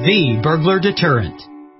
the burglar deterrent.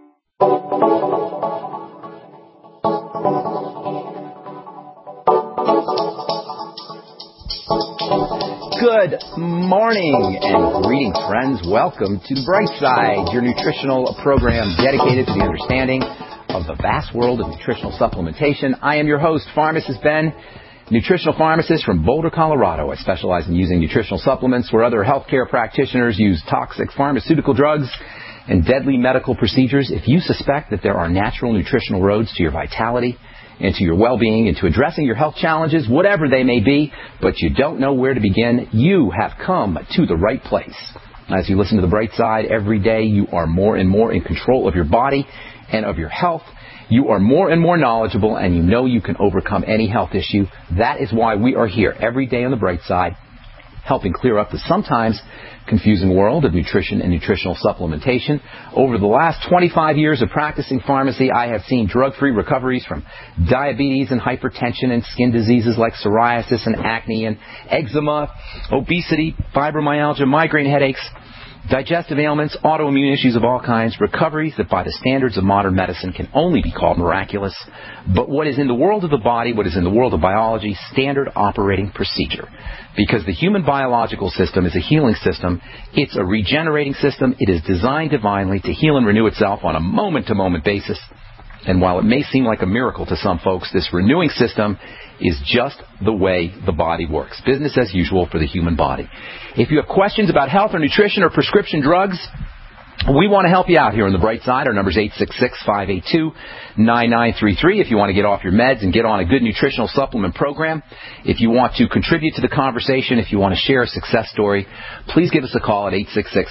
Good morning and greetings, friends. Welcome to The Bright Side, your nutritional program dedicated to the understanding of the vast world of nutritional supplementation. I am your host, Pharmacist Ben, nutritional pharmacist from Boulder, Colorado. I specialize in using nutritional supplements where other healthcare practitioners use toxic pharmaceutical drugs and deadly medical procedures. If you suspect that there are natural nutritional roads to your vitality and to your well-being and to addressing your health challenges, whatever they may be, but you don't know where to begin, you have come to the right place. As you listen to The Bright Side every day, you are more and more in control of your body and of your health. You are more and more knowledgeable, and you know you can overcome any health issue. That is why we are here every day on The Bright Side, helping clear up the sometimes confusing world of nutrition and nutritional supplementation. Over the last 25 years of practicing pharmacy, I have seen drug-free recoveries from diabetes and hypertension and skin diseases like psoriasis and acne and eczema, obesity, fibromyalgia, migraine headaches, digestive ailments, autoimmune issues of all kinds, recoveries that by the standards of modern medicine can only be called miraculous. But what is in the world of the body, what is in the world of biology, standard operating procedure. Because the human biological system is a healing system. It's a regenerating system. It is designed divinely to heal and renew itself on a moment-to-moment basis. And while it may seem like a miracle to some folks, this renewing system is just the way the body works. Business as usual for the human body. If you have questions about health or nutrition or prescription drugs, we want to help you out here on The Bright Side. Our number is 866-582-9933 if you want to get off your meds and get on a good nutritional supplement program. If you want to contribute to the conversation, if you want to share a success story, please give us a call at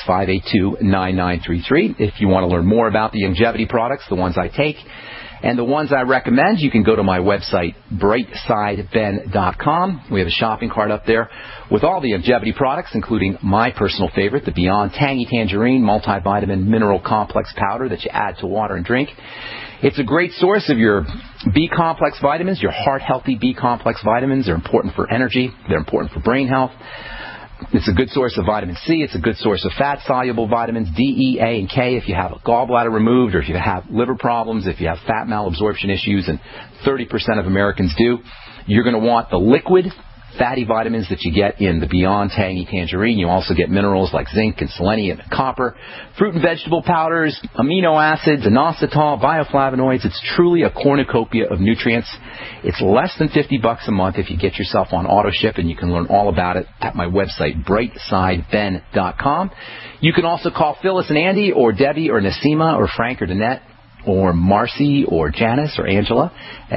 866-582-9933. If you want to learn more about the longevity products, the ones I take, and the ones I recommend, you can go to my website, brightsideben.com. We have a shopping cart up there with all the longevity products, including my personal favorite, the Beyond Tangy Tangerine Multivitamin Mineral Complex Powder that you add to water and drink. It's a great source of your B-complex vitamins, your heart-healthy B-complex vitamins. They're important for energy. They're important for brain health. It's a good source of vitamin C. It's a good source of fat-soluble vitamins, D, E, A, and K if you have a gallbladder removed or if you have liver problems, if you have fat malabsorption issues, and 30% of Americans do. You're going to want the liquid fatty vitamins that you get in the Beyond Tangy Tangerine. You also get minerals like zinc and selenium and copper, fruit and vegetable powders, amino acids, inositol, bioflavonoids. It's truly a cornucopia of nutrients. It's less than $50 a month if you get yourself on AutoShip, and you can learn all about it at my website, brightsideben.com. You can also call Phyllis and Andy or Debbie or Nasima or Frank or Danette or Marcy or Janice or Angela at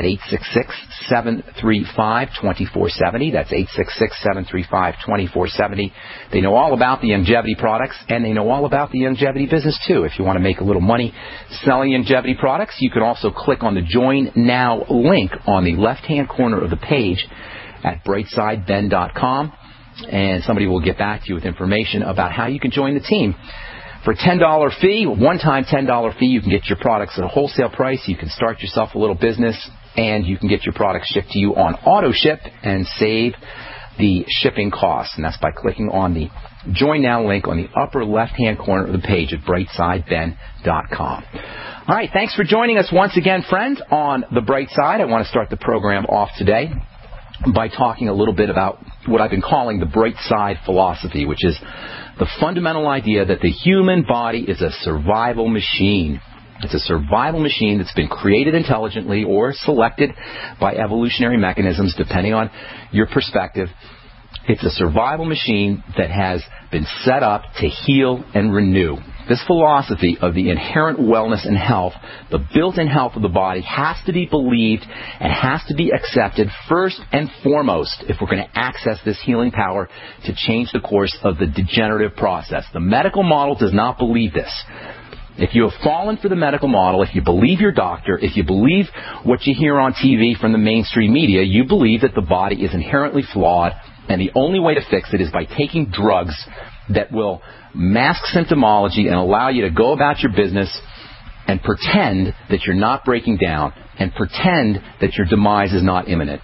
866-735-2470. That's 866-735-2470. They know all about the longevity products, and they know all about the longevity business, too. If you want to make a little money selling longevity products, you can also click on the Join Now link on the left-hand corner of the page at brightsideben.com, and somebody will get back to you with information about how you can join the team. For a $10 fee, one-time $10 fee, you can get your products at a wholesale price. You can start yourself a little business, and you can get your products shipped to you on AutoShip and save the shipping costs. And that's by clicking on the Join Now link on the upper left-hand corner of the page at brightsideben.com. All right, thanks for joining us once again, friends, on The Bright Side. I want to start the program off today by talking a little bit about what I've been calling the Bright Side philosophy, which is the fundamental idea that the human body is a survival machine. It's a survival machine that's been created intelligently or selected by evolutionary mechanisms, depending on your perspective. It's a survival machine that has been set up to heal and renew. This philosophy of the inherent wellness and health, the built-in health of the body, has to be believed and has to be accepted first and foremost if we're going to access this healing power to change the course of the degenerative process. The medical model does not believe this. If you have fallen for the medical model, if you believe your doctor, if you believe what you hear on TV from the mainstream media, you believe that the body is inherently flawed, and the only way to fix it is by taking drugs that will mask symptomology and allow you to go about your business and pretend that you're not breaking down and pretend that your demise is not imminent.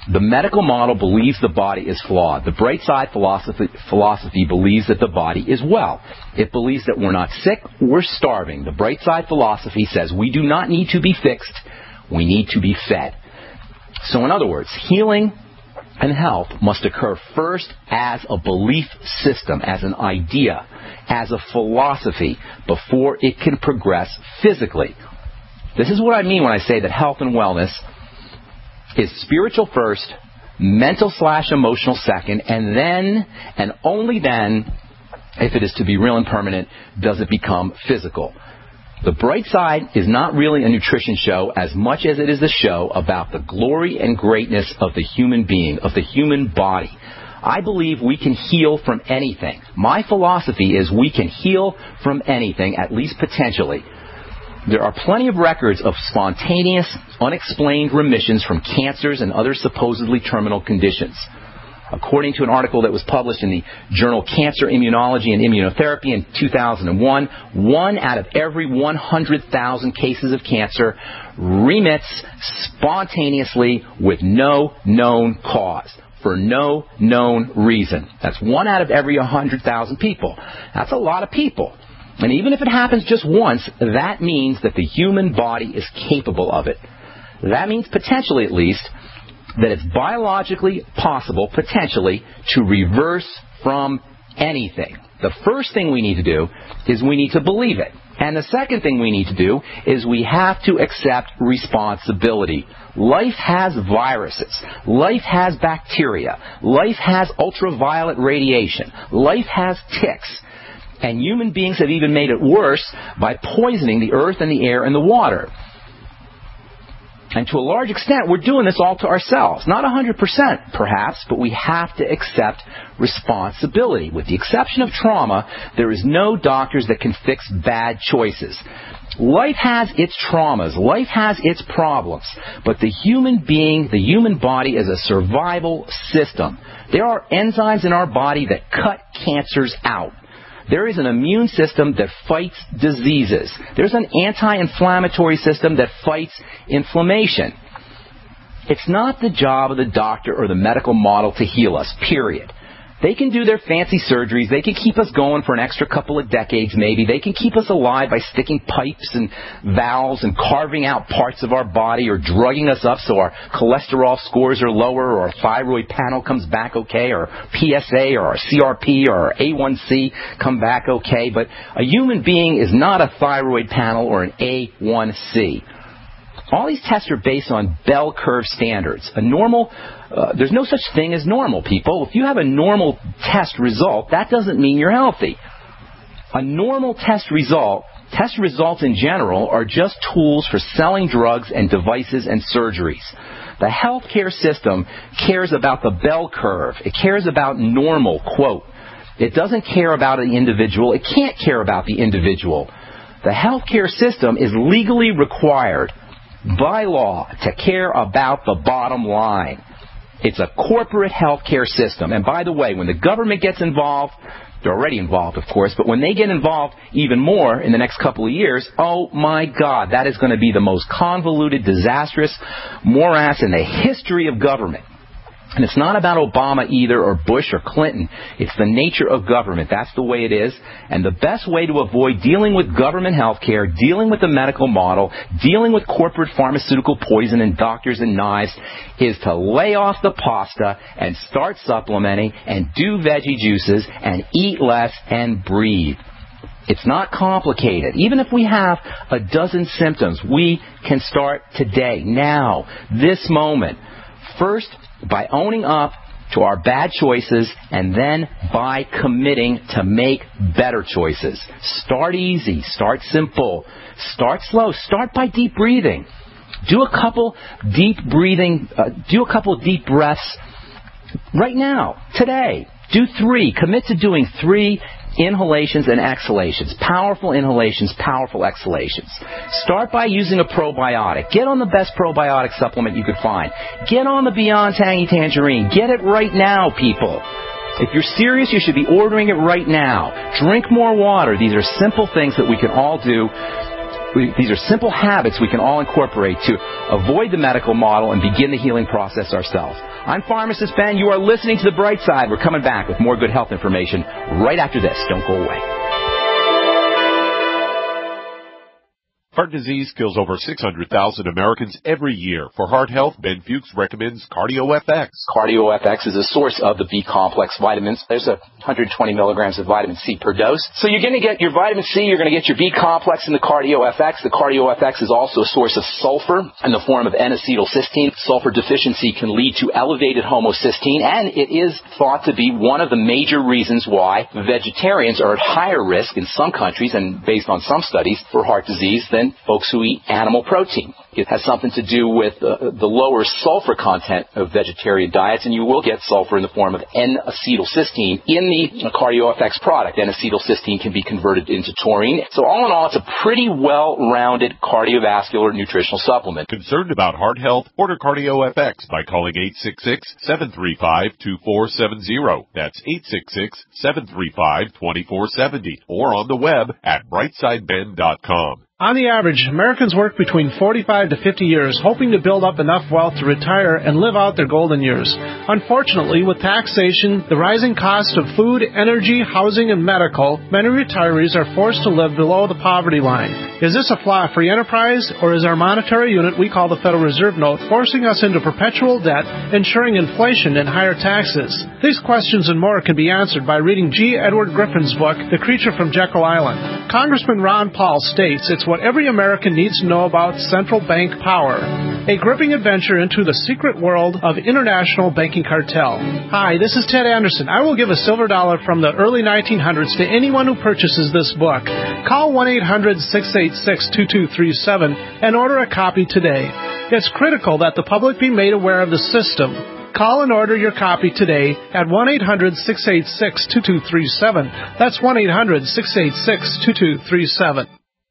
The medical model believes the body is flawed. The bright side philosophy believes that the body is well. It believes that we're not sick, we're starving. The bright side philosophy says we do not need to be fixed, we need to be fed. So in other words, healing and health must occur first as a belief system, as an idea, as a philosophy, before it can progress physically. This is what I mean when I say that health and wellness is spiritual first, mental/emotional second, and then, and only then, if it is to be real and permanent, does it become physical. The Bright Side is not really a nutrition show as much as it is a show about the glory and greatness of the human being, of the human body. I believe we can heal from anything. My philosophy is we can heal from anything, at least potentially. There are plenty of records of spontaneous, unexplained remissions from cancers and other supposedly terminal conditions. According to an article that was published in the journal Cancer Immunology and Immunotherapy in 2001, 1 out of every 100,000 cases of cancer remits spontaneously with no known cause, for no known reason. That's 1 out of every 100,000 people. That's a lot of people. And even if it happens just once, that means that the human body is capable of it. That means, potentially at least, that it's biologically possible, potentially, to reverse from anything. The first thing we need to do is we need to believe it. And the second thing we need to do is we have to accept responsibility. Life has viruses. Life has bacteria. Life has ultraviolet radiation. Life has ticks. And human beings have even made it worse by poisoning the earth and the air and the water. And to a large extent, we're doing this all to ourselves. Not 100%, perhaps, but we have to accept responsibility. With the exception of trauma, there is no doctors that can fix bad choices. Life has its traumas. Life has its problems. But the human being, the human body, is a survival system. There are enzymes in our body that cut cancers out. There is an immune system that fights diseases. There's an anti-inflammatory system that fights inflammation. It's not the job of the doctor or the medical model to heal us, period. They can do their fancy surgeries. They can keep us going for an extra couple of decades, maybe. They can keep us alive by sticking pipes and valves and carving out parts of our body or drugging us up so our cholesterol scores are lower or our thyroid panel comes back okay or PSA or our CRP or our A1C come back okay. But a human being is not a thyroid panel or an A1C. All these tests are based on bell curve standards. There's no such thing as normal, people. If you have a normal test result, that doesn't mean you're healthy. A normal test results in general are just tools for selling drugs and devices and surgeries. The healthcare system cares about the bell curve. It cares about normal, quote. It doesn't care about the individual. It can't care about the individual. The healthcare system is legally required by law to care about the bottom line. It's a corporate healthcare system. And by the way, when the government gets involved, they're already involved, of course, but when they get involved even more in the next couple of years, oh my God, that is going to be the most convoluted, disastrous morass in the history of government. And it's not about Obama either, or Bush or Clinton. It's the nature of government. That's the way it is. And the best way to avoid dealing with government health care, dealing with the medical model, dealing with corporate pharmaceutical poison and doctors and knives, is to lay off the pasta and start supplementing and do veggie juices and eat less and breathe. It's not complicated. Even if we have a dozen symptoms, we can start today, now, this moment. First, by owning up to our bad choices, and then by committing to make better choices. Start easy. Start simple. Start slow. Start by deep breathing. Do a couple deep breaths right now, today. Do 3. Commit to doing 3 inhalations and exhalations. Powerful inhalations, powerful exhalations. Start by using a probiotic. Get on the best probiotic supplement you could find. Get on the Beyond Tangy Tangerine. Get it right now, people. If you're serious, you should be ordering it right now. Drink more water. These are simple things that we can all do These are simple habits we can all incorporate to avoid the medical model and begin the healing process ourselves. I'm Pharmacist Ben. You are listening to The Bright Side. We're coming back with more good health information right after this. Don't go away. Heart disease kills over 600,000 Americans every year. For heart health, Ben Fuchs recommends CardioFX. CardioFX is a source of the B-complex vitamins. There's 120 milligrams of vitamin C per dose. So you're going to get your vitamin C, you're going to get your B-complex in the CardioFX. The CardioFX is also a source of sulfur in the form of N-acetylcysteine. Sulfur deficiency can lead to elevated homocysteine, and it is thought to be one of the major reasons why vegetarians are at higher risk in some countries, and based on some studies, for heart disease than folks who eat animal protein. It has something to do with the lower sulfur content of vegetarian diets, and you will get sulfur in the form of N-acetylcysteine in the CardioFX product. N-acetylcysteine can be converted into taurine. So all in all, it's a pretty well-rounded cardiovascular nutritional supplement. Concerned about heart health? Order CardioFX by calling 866-735-2470. That's 866-735-2470. Or on the web at brightsideben.com. On the average, Americans work between 45 to 50 years hoping to build up enough wealth to retire and live out their golden years. Unfortunately, with taxation, the rising cost of food, energy, housing, and medical, many retirees are forced to live below the poverty line. Is this a flaw free enterprise, or is our monetary unit we call the Federal Reserve Note forcing us into perpetual debt, ensuring inflation and higher taxes? These questions and more can be answered by reading G. Edward Griffin's book, The Creature from Jekyll Island. Congressman Ron Paul states it's what every American needs to know about central bank power. A gripping adventure into the secret world of international banking cartel. Hi, this is Ted Anderson. I will give a silver dollar from the early 1900s to anyone who purchases this book. Call 1-800-686-2237 and order a copy today. It's critical that the public be made aware of the system. Call and order your copy today at 1-800-686-2237. That's 1-800-686-2237.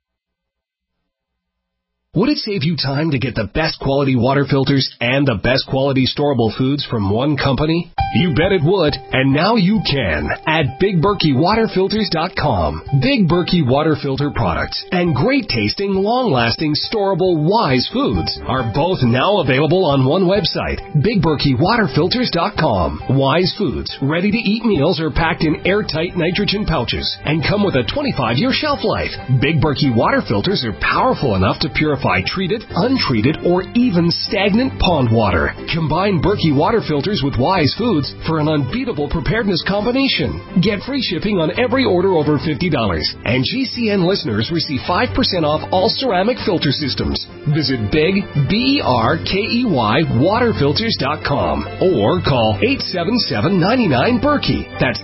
Would it save you time to get the best quality water filters and the best quality storable foods from one company? You bet it would, and now you can at BigBerkeyWaterFilters.com. Big Berkey Water Filter products and great tasting, long-lasting, storable Wise foods are both now available on one website, BigBerkeyWaterFilters.com. Wise foods, ready-to-eat meals are packed in airtight nitrogen pouches and come with a 25-year shelf life. Big Berkey Water Filters are powerful enough to purify treated, untreated, or even stagnant pond water. Combine Berkey Water Filters with Wise foods for an unbeatable preparedness combination. Get free shipping on every order over $50. And GCN listeners receive 5% off all ceramic filter systems. Visit Big, BERKEY, waterfilters.com or call 877-99-BERKEY. That's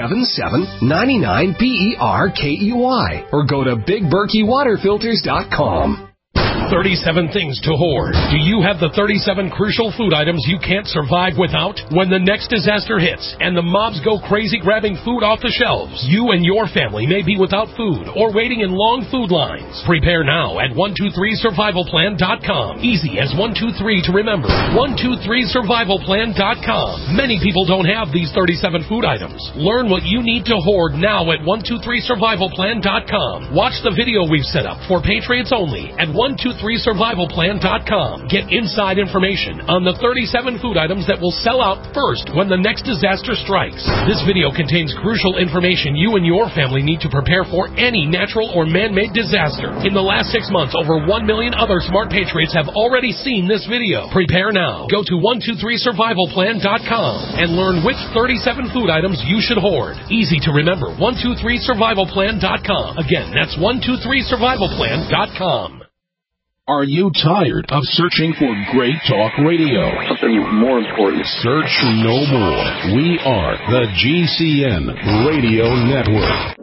877-99-BERKEY. Or go to BigBerkeyWaterFilters.com. 37 things to hoard. Do you have the 37 crucial food items you can't survive without? When the next disaster hits and the mobs go crazy grabbing food off the shelves, you and your family may be without food or waiting in long food lines. Prepare now at 123survivalplan.com. Easy as 123 to remember. 123survivalplan.com. Many people don't have these 37 food items. Learn what you need to hoard now at 123survivalplan.com. Watch the video we've set up for Patriots only at 123survivalplan.com. Get inside information on the 37 food items that will sell out first when the next disaster strikes. This video contains crucial information you and your family need to prepare for any natural or man-made disaster. In the last 6 months, over 1 million other smart patriots have already seen this video. Prepare now. Go to 123survivalplan.com and learn which 37 food items you should hoard. Easy to remember. 123survivalplan.com. Again, that's 123survivalplan.com. Are you tired of searching for great talk radio? Something more important. Search no more. We are the GCN Radio Network.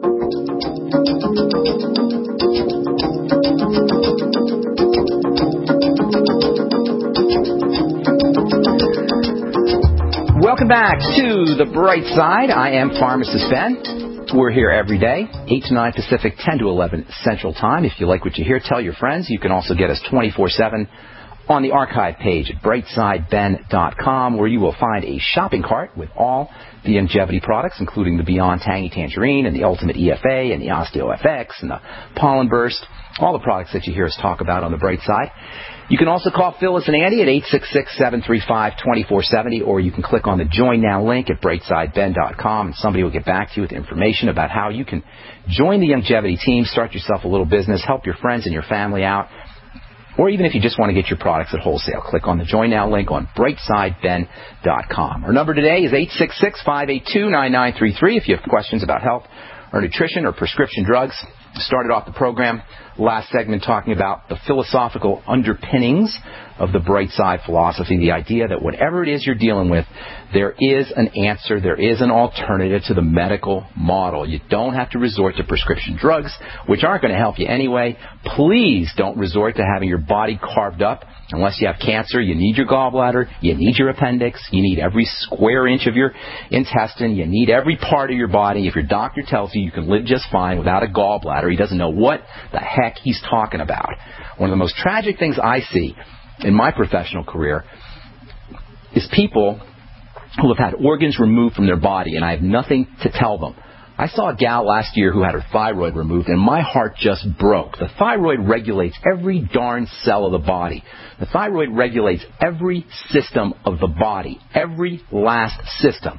Welcome back to The Bright Side. I am Pharmacist Ben. We're here every day, 8 to 9 Pacific, 10 to 11 Central Time. If you like what you hear, tell your friends. You can also get us 24/7 on the archive page at brightsideben.com, where you will find a shopping cart with all the Youngevity products, including the Beyond Tangy Tangerine and the Ultimate EFA and the OsteoFX and the Pollen Burst, all the products that you hear us talk about on the Bright Side. You can also call Phyllis and Andy at 866-735-2470, or you can click on the Join Now link at brightsideben.com, and somebody will get back to you with information about how you can join the Youngevity team, start yourself a little business, help your friends and your family out, or even if you just want to get your products at wholesale. Click on the Join Now link on brightsideben.com. Our number today is 866-582-9933 if you have questions about health or nutrition or prescription drugs. Started off the program last segment talking about the philosophical underpinnings of the Bright Side philosophy, the idea that whatever it is you're dealing with, there is an answer, there is an alternative to the medical model. You don't have to resort to prescription drugs, which aren't going to help you anyway. Please don't resort to having your body carved up. Unless you have cancer, you need your gallbladder, you need your appendix, you need every square inch of your intestine, you need every part of your body. If your doctor tells you you can live just fine without a gallbladder, he doesn't know what the heck he's talking about. One of the most tragic things I see in my professional career is people who have had organs removed from their body, and I have nothing to tell them. I saw a gal last year who had her thyroid removed, and my heart just broke. The thyroid regulates every darn cell of the body. The thyroid regulates every system of the body, every last system.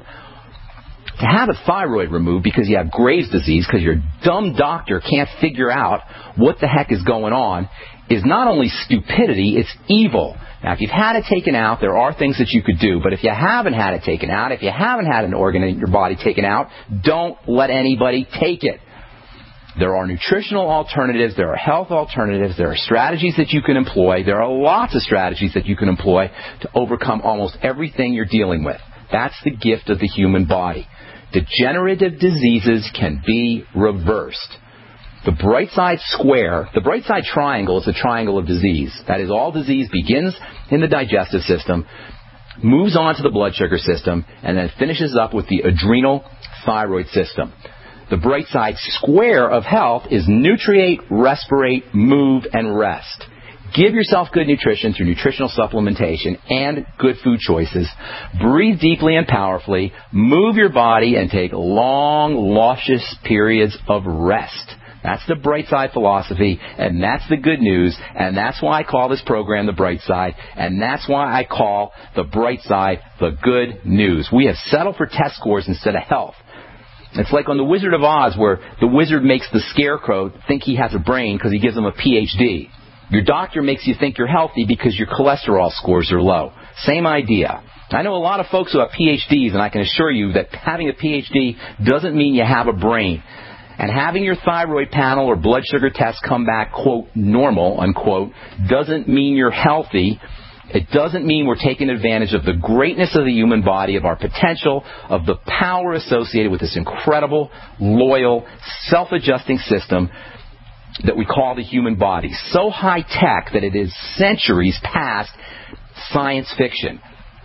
To have a thyroid removed because you have Graves' disease, because your dumb doctor can't figure out what the heck is going on, is not only stupidity, it's evil. Now, if you've had it taken out, there are things that you could do. But if you haven't had it taken out, if you haven't had an organ in your body taken out, don't let anybody take it. There are nutritional alternatives. There are health alternatives. There are strategies that you can employ. There are lots of strategies that you can employ to overcome almost everything you're dealing with. That's the gift of the human body. Degenerative diseases can be reversed. The Bright Side Square, the Bright Side Triangle is a triangle of disease. That is, all disease begins in the digestive system, moves on to the blood sugar system, and then finishes up with the adrenal thyroid system. The Bright Side Square of health is nutriate, respirate, move, and rest. Give yourself good nutrition through nutritional supplementation and good food choices. Breathe deeply and powerfully. Move your body and take long, luscious periods of rest. That's the Bright Side philosophy, and that's the good news, and that's why I call this program The Bright Side, and that's why I call the Bright Side the good news. We have settled for test scores instead of health. It's like on The Wizard of Oz, where the wizard makes the scarecrow think he has a brain because he gives him a PhD. Your doctor makes you think you're healthy because your cholesterol scores are low. Same idea. I know a lot of folks who have PhDs, and I can assure you that having a PhD doesn't mean you have a brain. And having your thyroid panel or blood sugar test come back, quote, normal, unquote, doesn't mean you're healthy. It doesn't mean we're taking advantage of the greatness of the human body, of our potential, of the power associated with this incredible, loyal, self-adjusting system that we call the human body. So high-tech that it is centuries past science fiction.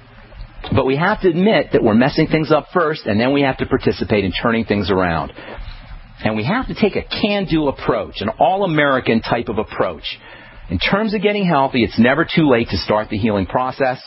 But we have to admit that we're messing things up first, and then we have to participate in turning things around. And we have to take a can-do approach, an all-American type of approach. In terms of getting healthy, it's never too late to start the healing process.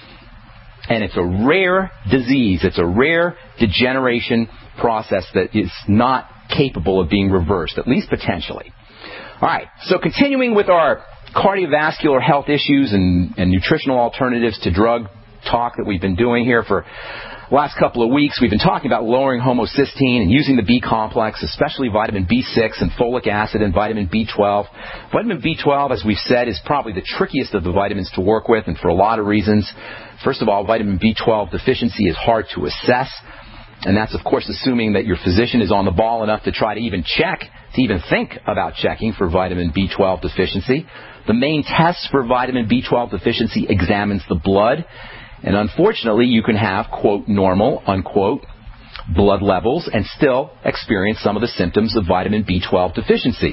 And it's a rare disease. It's a rare degeneration process that is not capable of being reversed, at least potentially. All right, so continuing with our cardiovascular health issues and nutritional alternatives to drug talk that we've been doing here for last couple of weeks, we've been talking about lowering homocysteine and using the B complex, especially vitamin B6 and folic acid and vitamin B12. Vitamin B12, as we've said, is probably the trickiest of the vitamins to work with, and for a lot of reasons. First of all, vitamin B12 deficiency is hard to assess, and that's, of course, assuming that your physician is on the ball enough to try to even check, to even think about checking for vitamin B12 deficiency. The main test for vitamin B12 deficiency examines the blood. And unfortunately, you can have, quote, normal, unquote, blood levels and still experience some of the symptoms of vitamin B12 deficiency.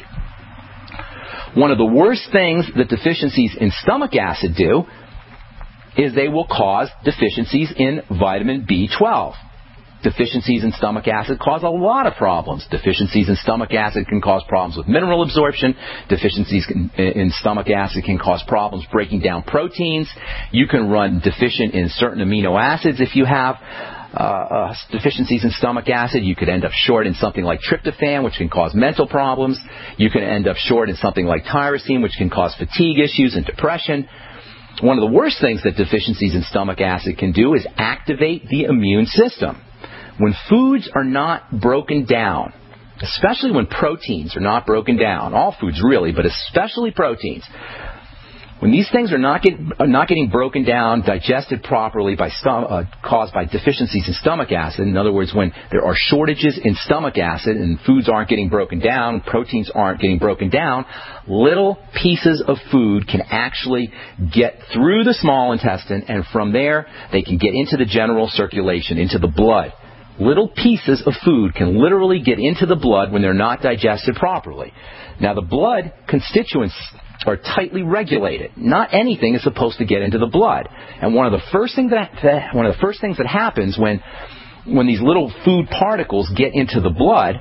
One of the worst things that deficiencies in stomach acid do is they will cause deficiencies in vitamin B12. Deficiencies in stomach acid cause a lot of problems. Deficiencies in stomach acid can cause problems with mineral absorption. Deficiencies in stomach acid can cause problems breaking down proteins. You can run deficient in certain amino acids if you have deficiencies in stomach acid. You could end up short in something like tryptophan, which can cause mental problems. You can end up short in something like tyrosine, which can cause fatigue issues and depression. One of the worst things that deficiencies in stomach acid can do is activate the immune system. When foods are not broken down, especially when proteins are not broken down, all foods really, but especially proteins, when these things are not getting broken down, digested properly caused by deficiencies in stomach acid, in other words, when there are shortages in stomach acid and foods aren't getting broken down, proteins aren't getting broken down, little pieces of food can actually get through the small intestine, and from there they can get into the general circulation, into the blood. Little pieces of food can literally get into the blood when they're not digested properly. Now, the blood constituents are tightly regulated. Not anything is supposed to get into the blood. And one of the first things that happens when these little food particles get into the blood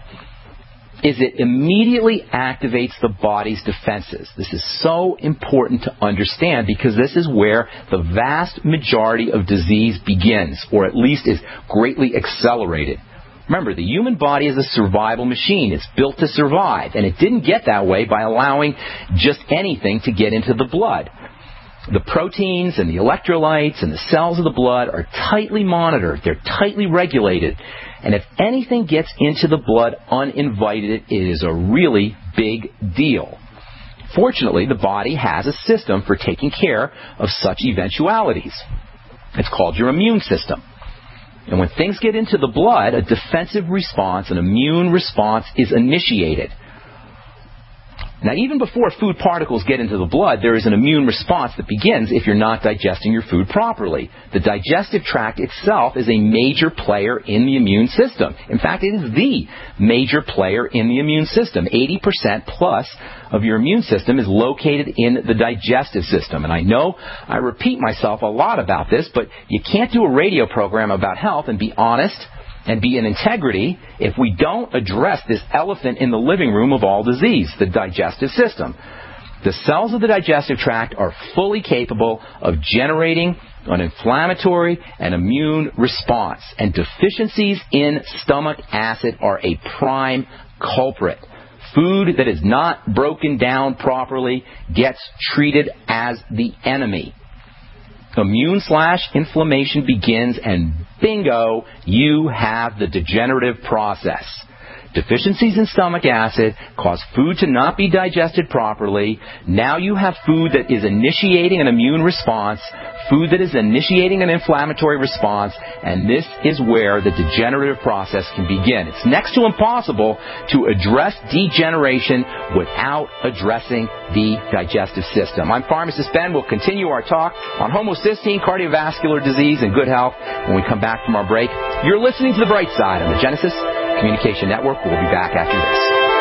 is it immediately activates the body's defenses. This is so important to understand because this is where the vast majority of disease begins, or at least is greatly accelerated. Remember, the human body is a survival machine. It's built to survive, and it didn't get that way by allowing just anything to get into the blood. The proteins and the electrolytes and the cells of the blood are tightly monitored. They're tightly regulated. And if anything gets into the blood uninvited, it is a really big deal. Fortunately, the body has a system for taking care of such eventualities. It's called your immune system. And when things get into the blood, a defensive response, an immune response is initiated. Now, even before food particles get into the blood, there is an immune response that begins if you're not digesting your food properly. The digestive tract itself is a major player in the immune system. In fact, it is the major player in the immune system. 80% plus of your immune system is located in the digestive system. And I know I repeat myself a lot about this, but you can't do a radio program about health and be honest and be in integrity if we don't address this elephant in the living room of all disease, the digestive system. The cells of the digestive tract are fully capable of generating an inflammatory and immune response, and deficiencies in stomach acid are a prime culprit. Food that is not broken down properly gets treated as the enemy. Immune/inflammation begins, and bingo, you have the degenerative process. Deficiencies in stomach acid cause food to not be digested properly. Now you have food that is initiating an immune response, food that is initiating an inflammatory response, and this is where the degenerative process can begin. It's next to impossible to address degeneration without addressing the digestive system. I'm Pharmacist Ben. We'll continue our talk on homocysteine, cardiovascular disease, and good health when we come back from our break. You're listening to The Bright Side on the Genesis Communication Network. We'll be back after this.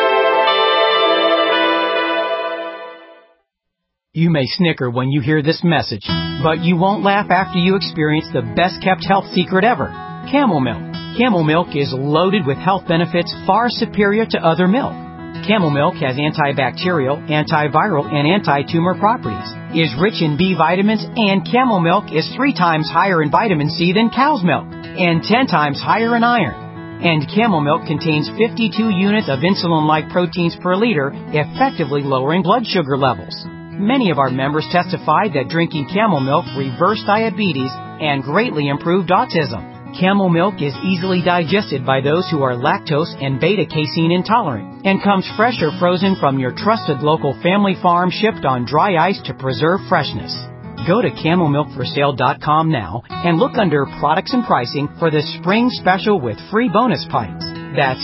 You may snicker when you hear this message, but you won't laugh after you experience the best-kept health secret ever, Camel Milk. Camel Milk is loaded with health benefits far superior to other milk. Camel Milk has antibacterial, antiviral, and anti-tumor properties, is rich in B vitamins, and Camel Milk is 3 times higher in vitamin C than cow's milk, and 10 times higher in iron. And Camel Milk contains 52 units of insulin-like proteins per liter, effectively lowering blood sugar levels. Many of our members testified that drinking Camel Milk reversed diabetes and greatly improved autism. Camel Milk is easily digested by those who are lactose and beta-casein intolerant and comes fresh or frozen from your trusted local family farm, shipped on dry ice to preserve freshness. Go to CamelMilkForSale.com now and look under Products and Pricing for the spring special with free bonus pints. That's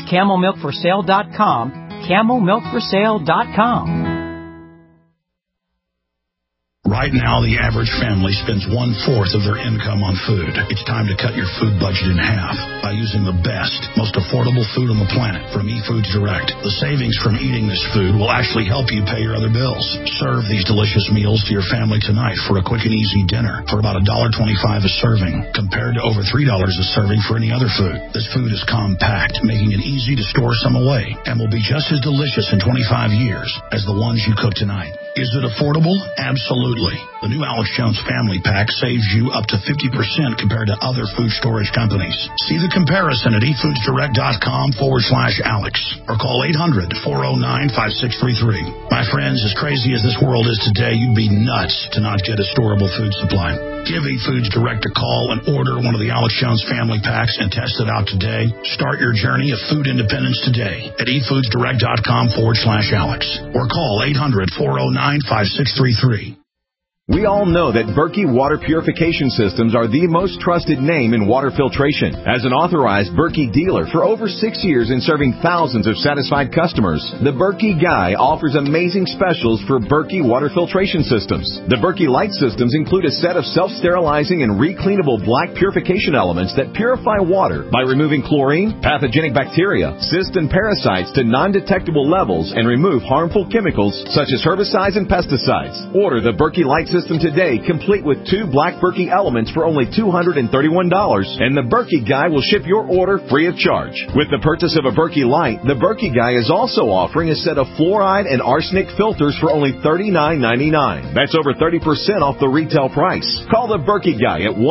CamelMilkForSale.com, CamelMilkForSale.com. Right now, the average family spends 1/4 of their income on food. It's time to cut your food budget in half by using the best, most affordable food on the planet from eFoods Direct. The savings from eating this food will actually help you pay your other bills. Serve these delicious meals to your family tonight for a quick and easy dinner for about $1.25 a serving, compared to over $3 a serving for any other food. This food is compact, making it easy to store some away, and will be just as delicious in 25 years as the ones you cook tonight. Is it affordable? Absolutely. The new Alex Jones Family Pack saves you up to 50% compared to other food storage companies. See the comparison at eFoodsDirect.com/Alex or call 800-409-5633. My friends, as crazy as this world is today, you'd be nuts to not get a storable food supply. Give eFoods Direct a call and order one of the Alex Jones Family Packs and test it out today. Start your journey of food independence today at eFoodsDirect.com/Alex or call 800-409-5633. We all know that Berkey Water Purification Systems are the most trusted name in water filtration. As an authorized Berkey dealer for over 6 years and serving thousands of satisfied customers, the Berkey Guy offers amazing specials for Berkey Water Filtration Systems. The Berkey Light Systems include a set of self-sterilizing and recleanable black purification elements that purify water by removing chlorine, pathogenic bacteria, cysts, and parasites to non-detectable levels and remove harmful chemicals such as herbicides and pesticides. Order the Berkey Light System today, complete with 2 black Berkey elements for only $231, and the Berkey Guy will ship your order free of charge. With the purchase of a Berkey Light, the Berkey Guy is also offering a set of fluoride and arsenic filters for only $39.99. That's over 30% off the retail price. Call the Berkey Guy at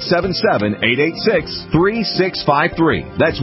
1-877-886-3653. That's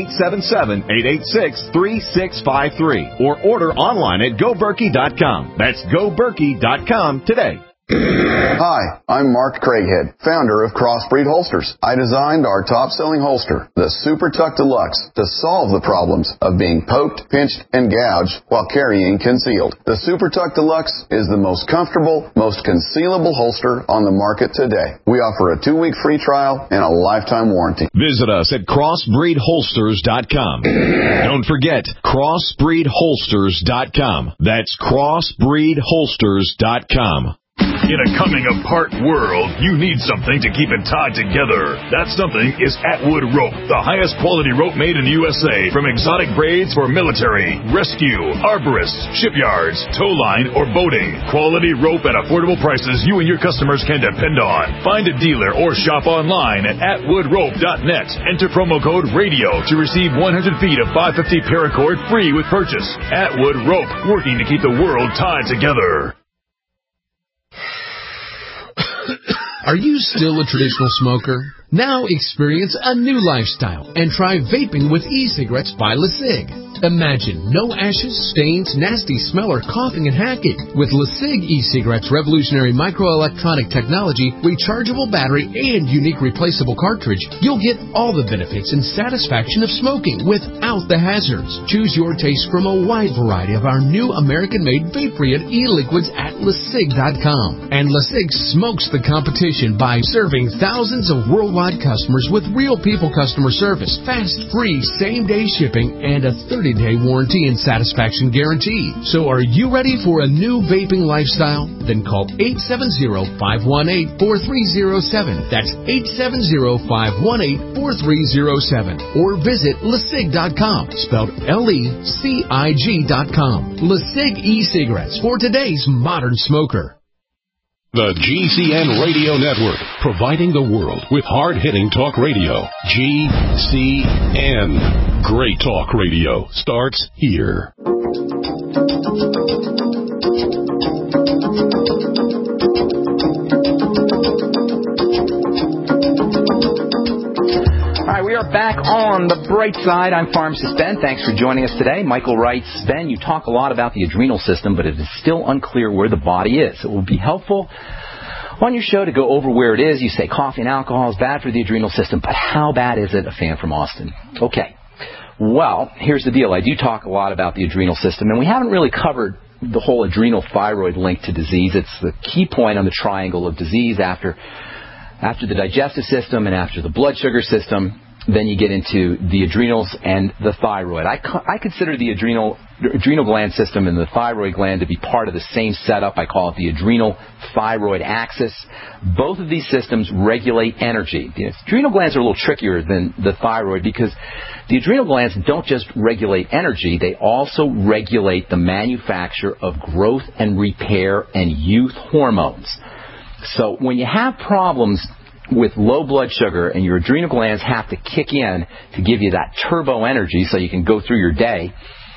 1-877-886-3653. Or order online at GoBerkey.com. That's GoBerkey.com today. Hi, I'm Mark Craighead, founder of Crossbreed Holsters. I designed our top-selling holster, the Super Tuck Deluxe, to solve the problems of being poked, pinched, and gouged while carrying concealed. The Super Tuck Deluxe is the most comfortable, most concealable holster on the market today. We offer a 2-week free trial and a lifetime warranty. Visit us at CrossbreedHolsters.com. Don't forget, CrossbreedHolsters.com. That's CrossbreedHolsters.com. In a coming-apart world, you need something to keep it tied together. That something is Atwood Rope, the highest quality rope made in the USA, from exotic braids for military, rescue, arborists, shipyards, tow line, or boating. Quality rope at affordable prices you and your customers can depend on. Find a dealer or shop online at atwoodrope.net. Enter promo code RADIO to receive 100 feet of 550 paracord free with purchase. Atwood Rope, working to keep the world tied together. Are you still a traditional smoker? Now experience a new lifestyle and try vaping with e-cigarettes by LeSig. Imagine no ashes, stains, nasty smell, or coughing and hacking. With LeSig e-cigarettes' revolutionary microelectronic technology, rechargeable battery, and unique replaceable cartridge, you'll get all the benefits and satisfaction of smoking without the hazards. Choose your taste from a wide variety of our new American-made Vaporeon e-liquids at LeSig.com. And LeSig smokes the competition by serving thousands of worldwide customers with real people customer service, fast, free, same-day shipping, and a 30-day warranty and satisfaction guarantee. So are you ready for a new vaping lifestyle? Then call 870-518-4307. That's 870-518-4307. Or visit LeSig.com, spelled LECIG.com. LeSig e-cigarettes for today's modern smoker. The GCN Radio Network, providing the world with hard-hitting talk radio. GCN. Great talk radio starts here. We are back on the bright side. I'm Pharmacist Ben. Thanks for joining us today. Michael writes, Ben, you talk a lot about the adrenal system, but it is still unclear where the body is. It will be helpful on your show to go over where it is. You say coffee and alcohol is bad for the adrenal system, but how bad is it? A fan from Austin. Okay. Well, here's the deal. I do talk a lot about the adrenal system, and we haven't really covered the whole adrenal thyroid link to disease. It's the key point on the triangle of disease after the digestive system and after the blood sugar system. then you get into the adrenals and the thyroid. I consider the adrenal gland system and the thyroid gland to be part of the same setup. I call it the adrenal thyroid axis. Both of these systems regulate energy. The adrenal glands are a little trickier than the thyroid because the adrenal glands don't just regulate energy, they also regulate the manufacture of growth and repair and youth hormones. So when you have problems with low blood sugar and your adrenal glands have to kick in to give you that turbo energy so you can go through your day,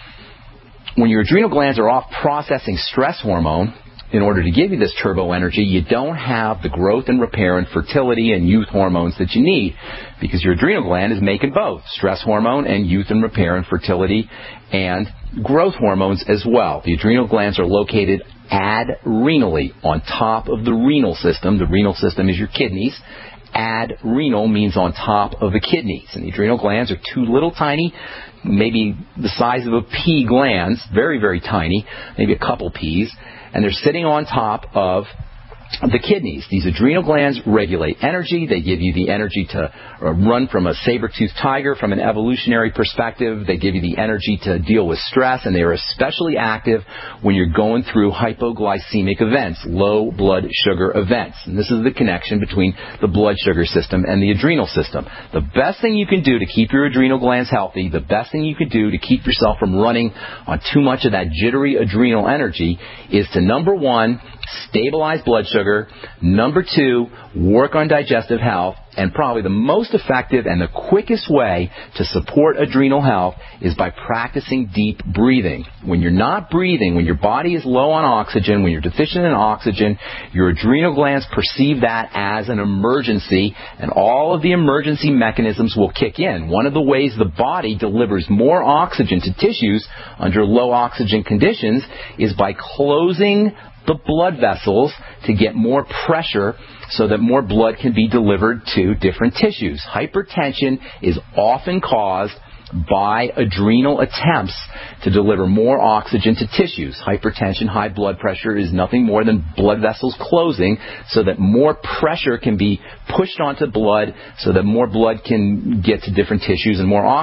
when your adrenal glands are off processing stress hormone in order to give you this turbo energy, you don't have the growth and repair and fertility and youth hormones that you need because your adrenal gland is making both stress hormone and youth and repair and fertility and growth hormones as well. The adrenal glands are located adrenally on top of the renal system. The renal system is your kidneys. Adrenal means on top of the kidneys. And the adrenal glands are two little tiny, maybe the size of a pea glands, very, very tiny, maybe a couple peas, and they're sitting on top of the kidneys. These adrenal glands regulate energy. They give you the energy to run from a saber-toothed tiger from an evolutionary perspective. They give you the energy to deal with stress, and they are especially active when you're going through hypoglycemic events, low blood sugar events. And this is the connection between the blood sugar system and the adrenal system. The best thing you can do to keep your adrenal glands healthy, the best thing you can do to keep yourself from running on too much of that jittery adrenal energy is to, number one, stabilize blood sugar. Number two, work on digestive health. And probably the most effective and the quickest way to support adrenal health is by practicing deep breathing. When you're not breathing, when your body is low on oxygen, when you're deficient in oxygen, your adrenal glands perceive that as an emergency, and all of the emergency mechanisms will kick in. One of the ways the body delivers more oxygen to tissues under low oxygen conditions is by closing the blood vessels to get more pressure so that more blood can be delivered to different tissues. Hypertension is often caused by adrenal attempts to deliver more oxygen to tissues. Hypertension, high blood pressure, is nothing more than blood vessels closing so that more pressure can be pushed onto blood so that more blood can get to different tissues and more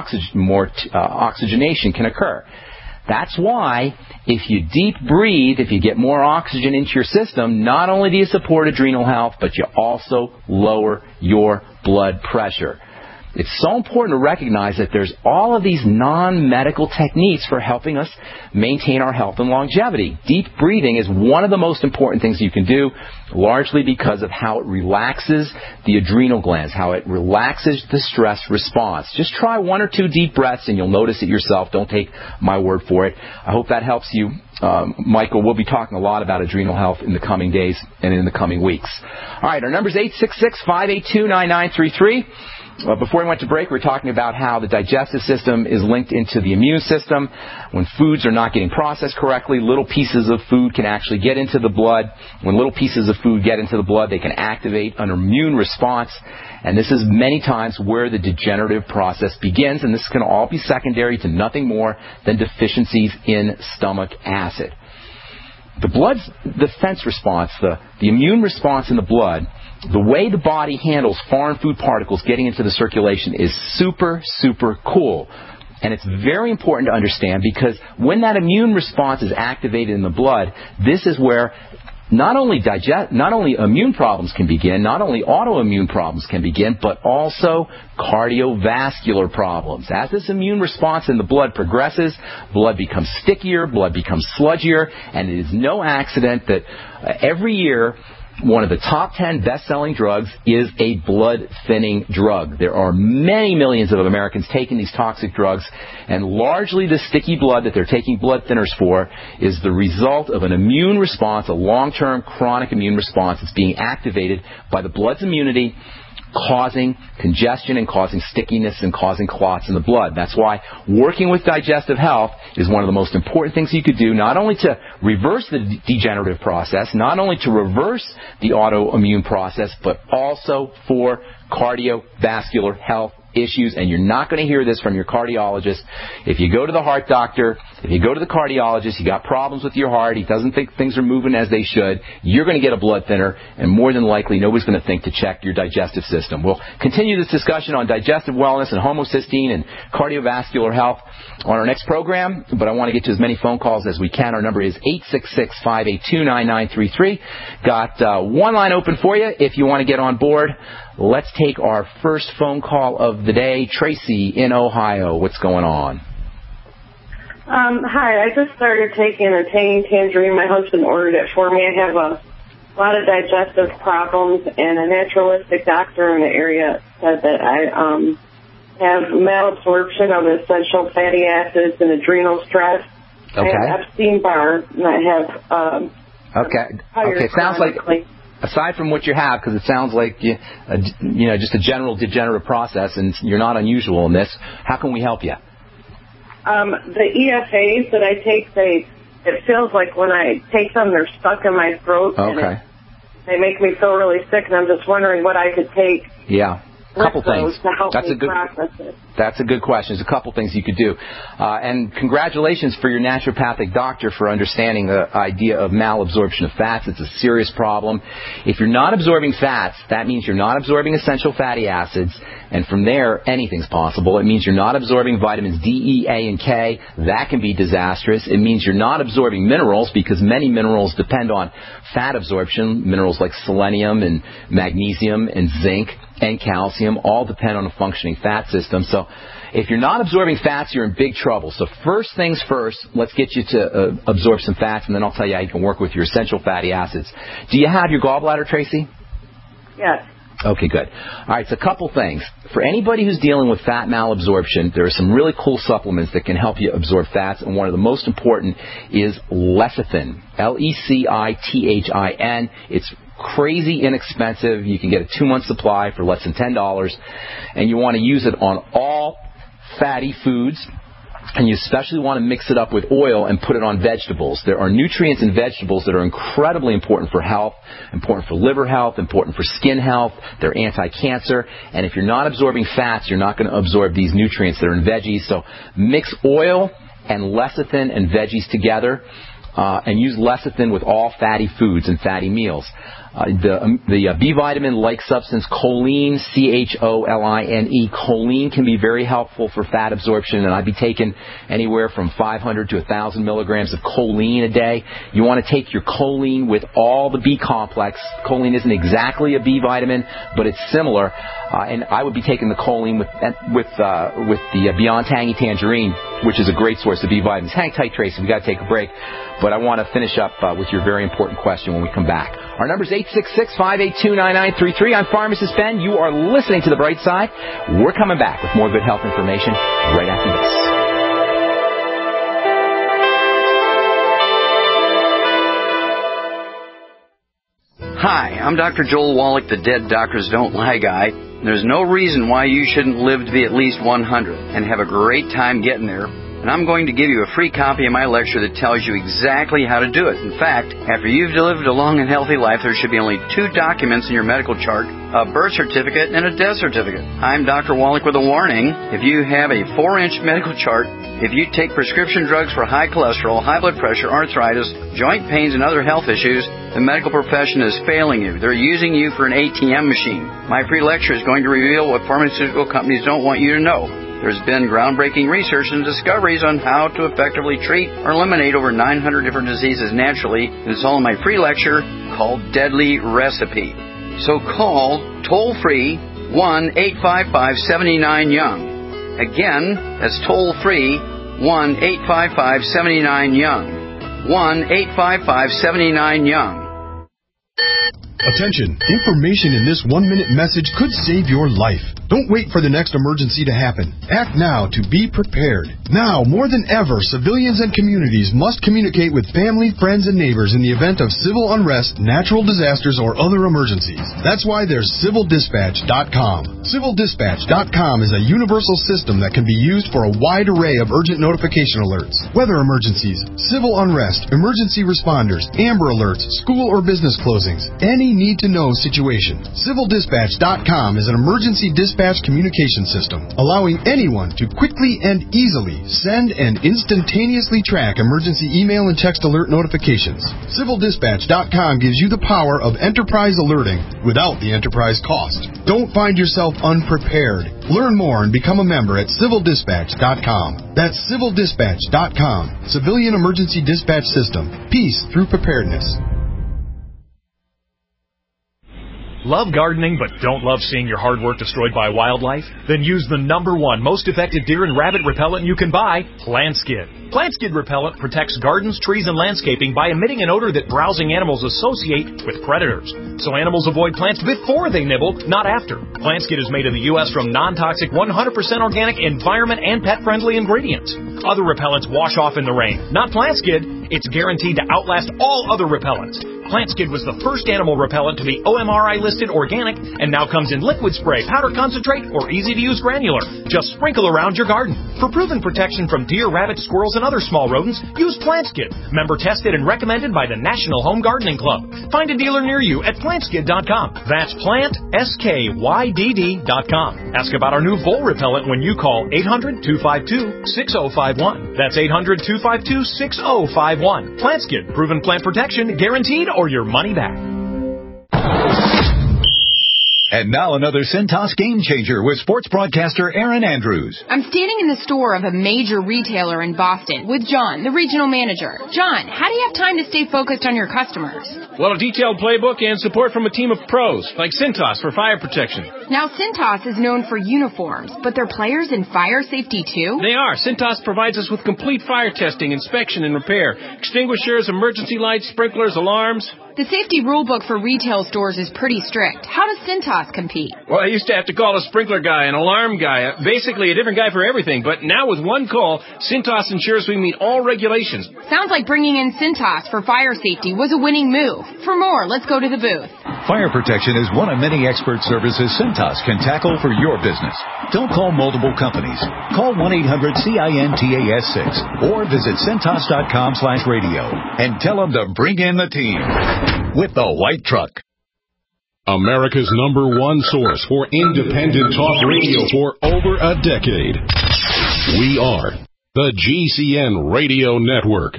oxygenation can occur. That's why if you deep breathe, if you get more oxygen into your system, not only do you support adrenal health, but you also lower your blood pressure. It's so important to recognize that there's all of these non-medical techniques for helping us maintain our health and longevity. Deep breathing is one of the most important things you can do, largely because of how it relaxes the adrenal glands, how it relaxes the stress response. Just try one or two deep breaths and you'll notice it yourself. Don't take my word for it. I hope that helps you. Michael, we'll be talking a lot about adrenal health in the coming days and in the coming weeks. All right, our number is 866-582-9933. Before we went to break, we were talking about how the digestive system is linked into the immune system. When foods are not getting processed correctly, little pieces of food can actually get into the blood. When little pieces of food get into the blood, they can activate an immune response. And this is many times where the degenerative process begins. And this can all be secondary to nothing more than deficiencies in stomach acid. The blood's defense response, the immune response in the blood, the way the body handles foreign food particles getting into the circulation is super, super cool. And it's very important to understand because when that immune response is activated in the blood, this is where not only immune problems can begin, not only autoimmune problems can begin, but also cardiovascular problems. As this immune response in the blood progresses, blood becomes stickier, blood becomes sludgier, and it is no accident that every year one of the top 10 best-selling drugs is a blood-thinning drug. There are many millions of Americans taking these toxic drugs, and largely the sticky blood that they're taking blood thinners for is the result of an immune response, a long-term chronic immune response that's being activated by the blood's immunity, causing congestion and causing stickiness and causing clots in the blood. That's why working with digestive health is one of the most important things you could do, not only to reverse the degenerative process, not only to reverse the autoimmune process, but also for cardiovascular health issues, and you're not going to hear this from your cardiologist. If you go to the heart doctor, if you go to the cardiologist, you got problems with your heart, he doesn't think things are moving as they should, you're going to get a blood thinner, and more than likely nobody's going to think to check your digestive system. We'll continue this discussion on digestive wellness and homocysteine and cardiovascular health on our next program, but I want to get to as many phone calls as we can. Our number is 866-582-9933. Got one line open for you if you want to get on board. Let's take our first phone call of the day. Tracy in Ohio, what's going on? Hi, I just started taking a tangerine. My husband ordered it for me. I have a lot of digestive problems, and a naturalistic doctor in the area said that I have malabsorption of essential fatty acids and adrenal stress. Okay. I have Epstein-Barr, and I have Okay. Sounds like, aside from what you have, because it sounds like just a general degenerative process, and you're not unusual in this. How can we help you? The EFAs that I take, it feels like when I take them, they're stuck in my throat. Okay. And they make me feel really sick, and I'm just wondering what I could take. Yeah. Couple things. To help me process it. That's a good question. There's a couple things you could do. And congratulations for your naturopathic doctor for understanding the idea of malabsorption of fats. It's a serious problem. If you're not absorbing fats, that means you're not absorbing essential fatty acids. And from there, anything's possible. It means you're not absorbing vitamins D, E, A, and K. That can be disastrous. It means you're not absorbing minerals, because many minerals depend on fat absorption. Minerals like selenium and magnesium and zinc and calcium all depend on a functioning fat system. So if you're not absorbing fats, you're in big trouble. So first things first, let's get you to absorb some fats, and then I'll tell you how you can work with your essential fatty acids. Do you have your gallbladder, Tracy? Yes. Okay, good. All right, so a couple things. For anybody who's dealing with fat malabsorption, there are some really cool supplements that can help you absorb fats, and one of the most important is lecithin, Lecithin. It's crazy inexpensive. You can get a 2-month supply for less than $10, and you want to use it on all fatty foods. And you especially want to mix it up with oil and put it on vegetables. There are nutrients in vegetables that are incredibly important for health, important for liver health, important for skin health. They're anti-cancer. And if you're not absorbing fats, you're not going to absorb these nutrients that are in veggies. So mix oil and lecithin and veggies together, and use lecithin with all fatty foods and fatty meals. The B vitamin-like substance choline, choline. Choline can be very helpful for fat absorption, and I'd be taking anywhere from 500 to 1,000 milligrams of choline a day. You want to take your choline with all the B complex. Choline isn't exactly a B vitamin, but it's similar. And I would be taking the choline with the Beyond Tangy Tangerine, which is a great source of B vitamins. Hang tight, Tracy. We've got to take a break. But I want to finish up with your very important question when we come back. Our number is 866-582-9933. I'm Pharmacist Ben. You are listening to The Bright Side. We're coming back with more good health information right after this. Hi, I'm Dr. Joel Wallach, the Dead Doctors Don't Lie guy. There's no reason why you shouldn't live to be at least 100 and have a great time getting there. And I'm going to give you a free copy of my lecture that tells you exactly how to do it. In fact, after you've lived a long and healthy life, there should be only 2 documents in your medical chart, a birth certificate and a death certificate. I'm Dr. Wallach with a warning. If you have a 4-inch medical chart, if you take prescription drugs for high cholesterol, high blood pressure, arthritis, joint pains, and other health issues, the medical profession is failing you. They're using you for an ATM machine. My free lecture is going to reveal what pharmaceutical companies don't want you to know. There's been groundbreaking research and discoveries on how to effectively treat or eliminate over 900 different diseases naturally. It's all in my free lecture called Deadly Recipe. So call toll-free 1-855-79-YOUNG. Again, that's toll-free 1-855-79-YOUNG. 1-855-79-YOUNG. Attention! Information in this 1-minute message could save your life. Don't wait for the next emergency to happen. Act now to be prepared. Now, more than ever, civilians and communities must communicate with family, friends, and neighbors in the event of civil unrest, natural disasters, or other emergencies. That's why there's CivilDispatch.com. CivilDispatch.com is a universal system that can be used for a wide array of urgent notification alerts. Weather emergencies, civil unrest, emergency responders, Amber Alerts, school or business closings, any need-to-know situation. CivilDispatch.com is an emergency dispatch Dispatch communication system, allowing anyone to quickly and easily send and instantaneously track emergency email and text alert notifications. CivilDispatch.com gives you the power of enterprise alerting without the enterprise cost. Don't find yourself unprepared. Learn more and become a member at CivilDispatch.com. That's CivilDispatch.com. Civilian Emergency Dispatch System. Peace through preparedness. Love gardening but don't love seeing your hard work destroyed by wildlife? Then use the #1 most effective deer and rabbit repellent you can buy, PlantSkid. PlantSkid repellent protects gardens, trees, and landscaping by emitting an odor that browsing animals associate with predators. So animals avoid plants before they nibble, not after. PlantSkid is made in the U.S. from non-toxic, 100% organic, environment, and pet-friendly ingredients. Other repellents wash off in the rain. Not PlantSkid. It's guaranteed to outlast all other repellents. PlantSkid was the first animal repellent to be OMRI listed organic and now comes in liquid spray, powder concentrate, or easy-to-use granular. Just sprinkle around your garden. For proven protection from deer, rabbits, squirrels, and other small rodents, use PlantSkid. Member tested and recommended by the National Home Gardening Club. Find a dealer near you at PlantSkid.com. That's PlantSkydd.com. Ask about our new vole repellent when you call 800-252-6051. That's 800-252-6051. PlantSkid. Proven plant protection, guaranteed, or your money back. And now another Cintas game changer with sports broadcaster Aaron Andrews. I'm standing in the store of a major retailer in Boston with John, the regional manager. John, how do you have time to stay focused on your customers? Well, a detailed playbook and support from a team of pros, like Cintas for fire protection. Now, Cintas is known for uniforms, but they're players in fire safety too? They are. Cintas provides us with complete fire testing, inspection, and repair. Extinguishers, emergency lights, sprinklers, alarms. The safety rule book for retail stores is pretty strict. How does Cintas compete? Well, I used to have to call a sprinkler guy, an alarm guy, basically a different guy for everything. But now with one call, Cintas ensures we meet all regulations. Sounds like bringing in Cintas for fire safety was a winning move. For more, let's go to the booth. Fire protection is one of many expert services Cintas can tackle for your business. Don't call multiple companies. Call 1-800-CINTAS6 or visit Cintas.com/radio and tell them to bring in the team with the white truck. America's #1 source for independent talk radio for over a decade. We are the GCN Radio Network.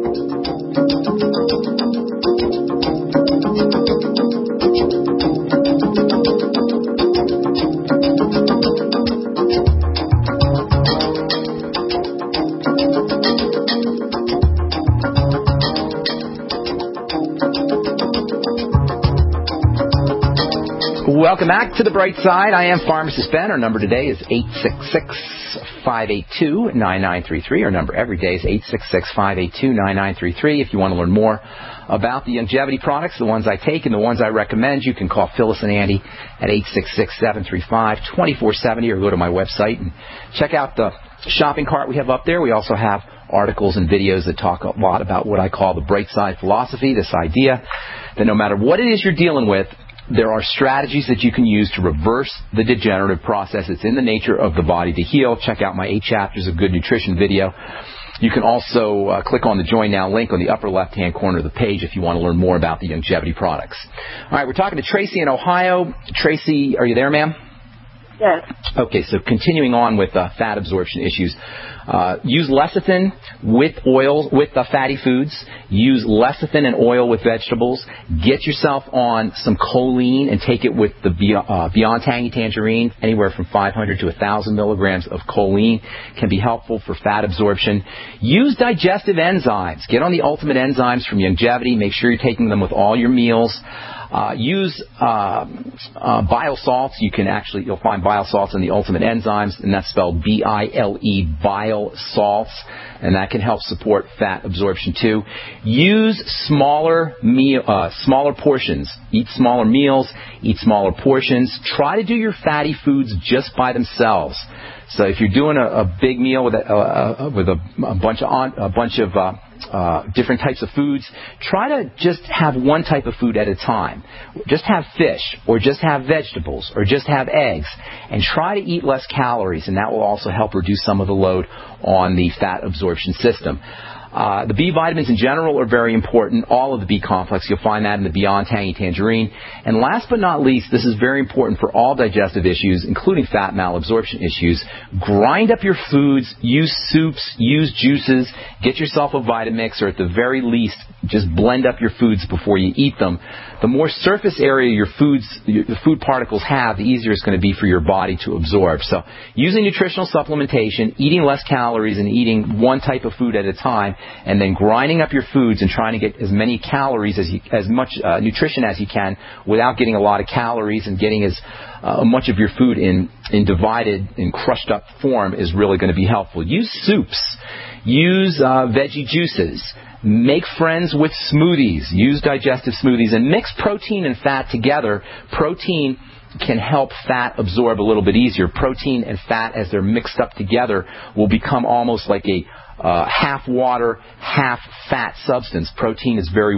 Welcome back to The Bright Side. I am Pharmacist Ben. Our number today is 866-582-9933. Our number every day is 866-582-9933. If you want to learn more about the longevity products, the ones I take and the ones I recommend, you can call Phyllis and Andy at 866-735-2470 or go to my website and check out the shopping cart we have up there. We also have articles and videos that talk a lot about what I call the Bright Side philosophy, this idea that no matter what it is you're dealing with, there are strategies that you can use to reverse the degenerative process. It's in the nature of the body to heal. Check out my 8 chapters of good nutrition video. You can also click on the Join Now link on the upper left-hand corner of the page if you want to learn more about the longevity products. All right, we're talking to Tracy in Ohio. Tracy, are you there, ma'am? Yes. Okay, so continuing on with fat absorption issues. Use lecithin with oil, with fatty foods. Use lecithin and oil with vegetables. Get yourself on some choline and take it with the Beyond Tangy Tangerine. Anywhere from 500 to 1,000 milligrams of choline can be helpful for fat absorption. Use digestive enzymes. Get on the Ultimate Enzymes from Longevity. Make sure you're taking them with all your meals. Use bile salts. You'll find bile salts in the Ultimate Enzymes, and that's spelled B-I-L-E, bile salts, and that can help support fat absorption too. Use smaller portions. Eat smaller meals. Eat smaller portions. Try to do your fatty foods just by themselves. So if you're doing a big meal with a bunch of different types of foods, try to just have one type of food at a time. Just have fish, or just have vegetables, or just have eggs, and try to eat less calories, and that will also help reduce some of the load on the fat absorption system. The B vitamins in general are very important. All of the B complex, you'll find that in the Beyond Tangy Tangerine. And last but not least, this is very important for all digestive issues, including fat malabsorption issues. Grind up your foods, use soups, use juices, get yourself a Vitamix, or at the very least, just blend up your foods before you eat them. The more surface area the food particles have, the easier it's going to be for your body to absorb. So using nutritional supplementation, eating less calories and eating one type of food at a time, and then grinding up your foods and trying to get as many calories as much nutrition as you can without getting a lot of calories and getting as much of your food in divided and crushed up form is really going to be helpful. Use soups. Use veggie juices. Make friends with smoothies. Use digestive smoothies and mix protein and fat together. Protein can help fat absorb a little bit easier. Protein and fat, as they're mixed up together, will become almost like a half water, half fat substance. Protein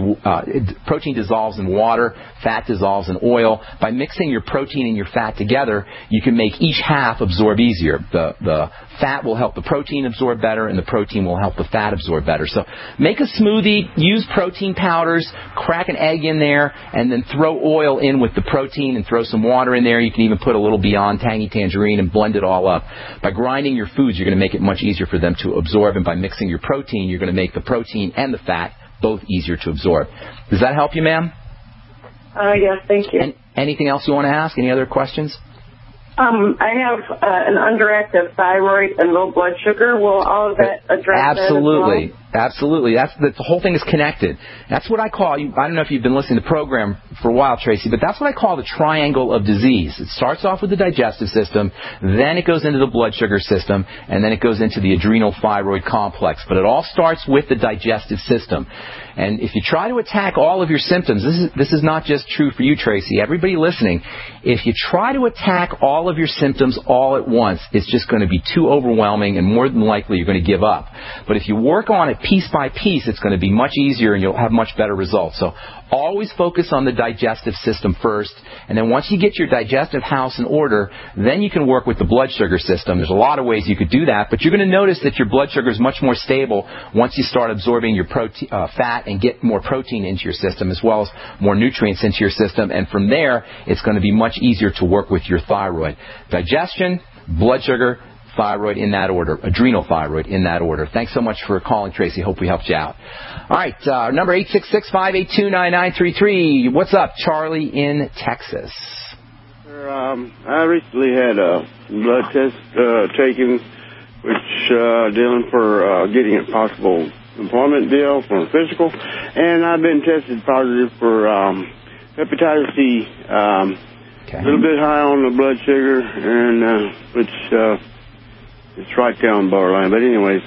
dissolves in water, fat dissolves in oil. By mixing your protein and your fat together, you can make each half absorb easier. The fat will help the protein absorb better, and the protein will help the fat absorb better. So make a smoothie, use protein powders, crack an egg in there, and then throw oil in with the protein and throw some water in there. You can even put a little Beyond Tangy Tangerine and blend it all up. By grinding your foods, you're going to make it much easier for them to absorb, and by mixing your protein, you're going to make the protein and the fat both easier to absorb. Does that help you, ma'am? Yes, thank you. Anything else you want to ask? Any other questions? I have an underactive thyroid and low blood sugar. Will all of that address Absolutely. that as well? Absolutely. The whole thing is connected. That's what I call, I don't know if you've been listening to the program for a while, Tracy, but that's what I call the triangle of disease. It starts off with the digestive system, then it goes into the blood sugar system, and then it goes into the adrenal thyroid complex. But it all starts with the digestive system. And if you try to attack all of your symptoms, this is not just true for you, Tracy. Everybody listening, if you try to attack all of your symptoms all at once, it's just going to be too overwhelming, and more than likely you're going to give up. But if you work on it piece by piece, it's going to be much easier and you'll have much better results. So always focus on the digestive system first, and then once you get your digestive house in order, then you can work with the blood sugar system. There's a lot of ways you could do that, but you're going to notice that your blood sugar is much more stable once you start absorbing your fat and get more protein into your system, as well as more nutrients into your system, and from there it's going to be much easier to work with your thyroid. Digestion, blood sugar, thyroid in that order, adrenal thyroid in that order. Thanks so much for calling, Tracy. Hope we helped you out. All right, number 866-582-9933. What's up, Charlie in Texas? I recently had a blood test taken, which dealing for getting a possible employment deal for a physical, and I've been tested positive for hepatitis C. A little bit high on the blood sugar, and which it's right down borderline. But anyways,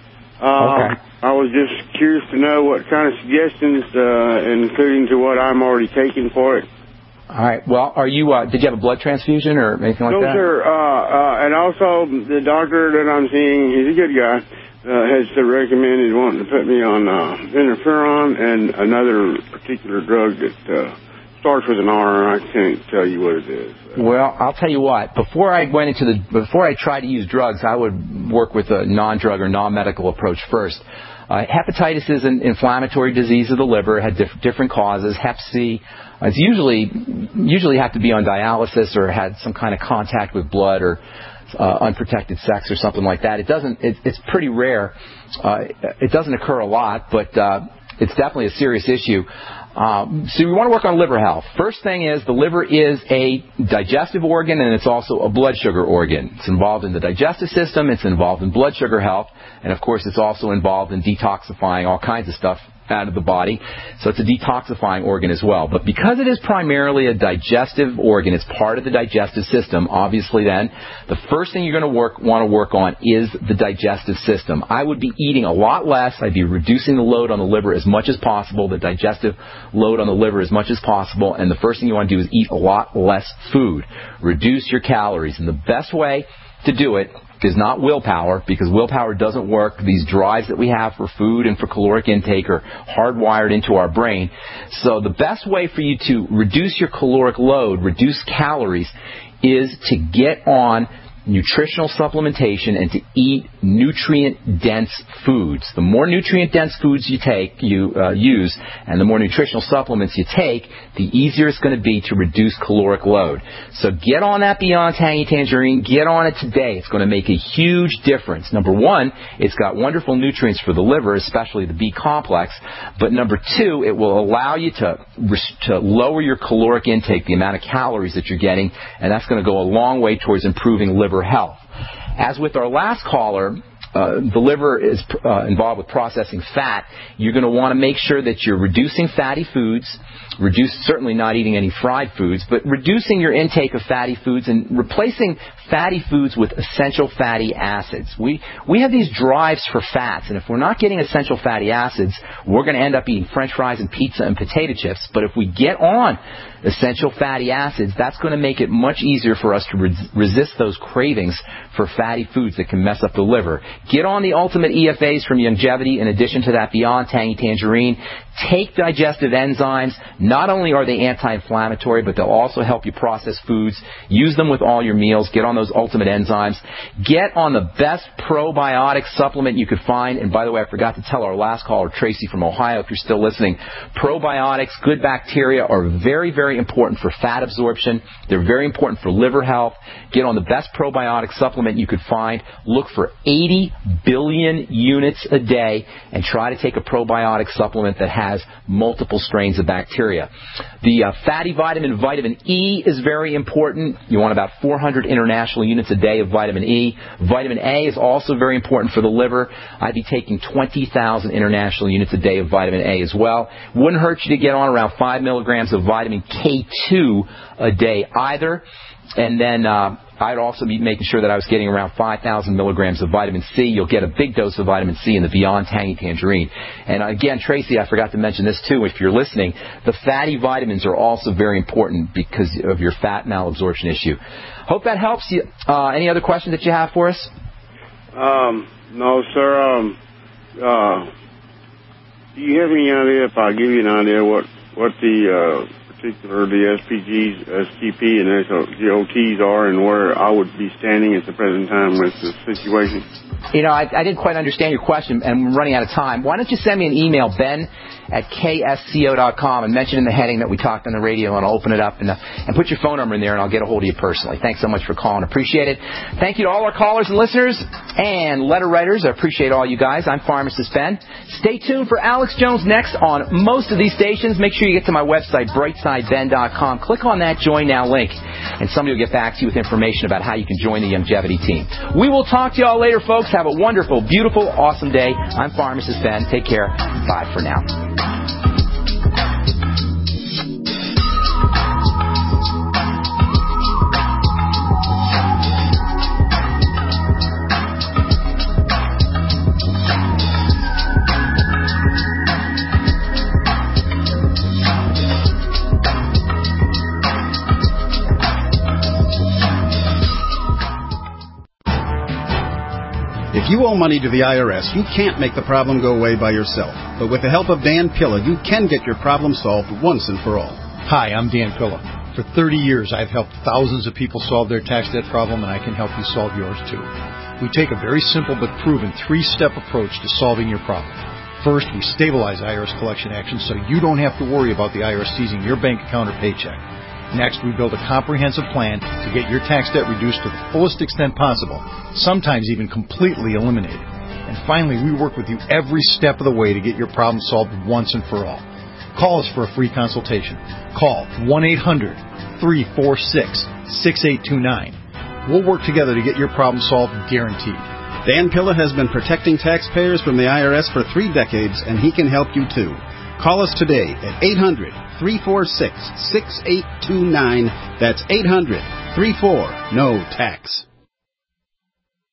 I was just curious to know what kind of suggestions, including to what I'm already taking for it. All right. Well, are you? Did you have a blood transfusion or anything like that? No, sir. And also, the doctor that I'm seeing, he's a good guy, has recommended wanting to put me on interferon and another particular drug that starts with an R, and I can't tell you what it is. Well, I'll tell you what. Before I tried to use drugs, I would work with a non-drug or non-medical approach first. Hepatitis is an inflammatory disease of the liver. It had different causes. Hep C is usually have to be on dialysis or had some kind of contact with blood or unprotected sex or something like that. It's pretty rare. It doesn't occur a lot, but it's definitely a serious issue. So we want to work on liver health. First thing is the liver is a digestive organ, and it's also a blood sugar organ. It's involved in the digestive system. It's involved in blood sugar health. And, of course, it's also involved in detoxifying all kinds of stuff out of the body. So it's a detoxifying organ as well. But because it is primarily a digestive organ, it's part of the digestive system, obviously then, the first thing you're going to want to work on is the digestive system. I would be eating a lot less. I'd be reducing the load on the liver as much as possible, the digestive load on the liver as much as possible, and the first thing you want to do is eat a lot less food. Reduce your calories. And the best way to do it is not willpower, because willpower doesn't work. These drives that we have for food and for caloric intake are hardwired into our brain. So the best way for you to reduce your caloric load, reduce calories, is to get on nutritional supplementation and to eat nutrient-dense foods. The more nutrient-dense foods you use, and the more nutritional supplements you take, the easier it's going to be to reduce caloric load. So get on that Beyond Tangy Tangerine. Get on it today. It's going to make a huge difference. Number one, it's got wonderful nutrients for the liver, especially the B complex. But number two, it will allow you to lower your caloric intake, the amount of calories that you're getting, and that's going to go a long way towards improving liver health. As with our last caller, the liver is involved with processing fat. You're going to want to make sure that you're reducing fatty foods, certainly not eating any fried foods, but reducing your intake of fatty foods and replacing fatty foods with essential fatty acids. We have these drives for fats, and if we're not getting essential fatty acids, we're going to end up eating French fries and pizza and potato chips. But if we get on essential fatty acids, that's going to make it much easier for us to resist those cravings for fatty foods that can mess up the liver. Get on the Ultimate EFAs from Youngevity in addition to that Beyond Tangy Tangerine. Take digestive enzymes. Not only are they anti-inflammatory, but they'll also help you process foods. Use them with all your meals. Get on those Ultimate enzymes. Get on the best probiotic supplement you could find. And by the way, I forgot to tell our last caller, Tracy from Ohio, if you're still listening, probiotics, good bacteria, are very, very important for fat absorption. They're very important for liver health. Get on the best probiotic supplement you could find. Look for 80 billion units a day and try to take a probiotic supplement that has multiple strains of bacteria. The fatty vitamin, vitamin E, is very important. You want about 400 international units a day of vitamin E. Vitamin A is also very important for the liver. I'd be taking 20,000 international units a day of vitamin A as well. Wouldn't hurt you to get on around 5 milligrams of vitamin K2 a day either. And then I'd also be making sure that I was getting around 5,000 milligrams of vitamin C. You'll get a big dose of vitamin C in the Beyond Tangy Tangerine. And again, Tracy, I forgot to mention this too, if you're listening. The fatty vitamins are also very important because of your fat malabsorption issue. Hope that helps you. Any other questions that you have for us? No, sir. Do you have any idea, if I give you an idea, what the the SPGs, STP, and SGOTs are, and where I would be standing at the present time with the situation? I didn't quite understand your question, and we're running out of time. Why don't you send me an email, ben@ksco.com, and mention in the heading that we talked on the radio, and I'll open it up and put your phone number in there, and I'll get a hold of you personally. Thanks so much for calling. Appreciate it. Thank you to all our callers and listeners and letter writers. I appreciate all you guys. I'm Pharmacist Ben. Stay tuned for Alex Jones next on most of these stations. Make sure you get to my website, brightsideben.com. Click on that Join Now link, and somebody will get back to you with information about how you can join the Youngevity team. We will talk to you all later, folks. Have a wonderful, beautiful, awesome day. I'm Pharmacist Ben. Take care. Bye for now. If you owe money to the IRS, you can't make the problem go away by yourself. But with the help of Dan Pilla, you can get your problem solved once and for all. Hi, I'm Dan Pilla. For 30 years, I've helped thousands of people solve their tax debt problem, and I can help you solve yours too. We take a very simple but proven 3-step approach to solving your problem. First, we stabilize IRS collection actions so you don't have to worry about the IRS seizing your bank account or paycheck. Next, we build a comprehensive plan to get your tax debt reduced to the fullest extent possible, sometimes even completely eliminated. And finally, we work with you every step of the way to get your problem solved once and for all. Call us for a free consultation. Call 1-800-346-6829. We'll work together to get your problem solved, guaranteed. Dan Pilla has been protecting taxpayers from the IRS for 3 decades, and he can help you too. Call us today at 800-346-6829. That's 800-34-NO-TAX.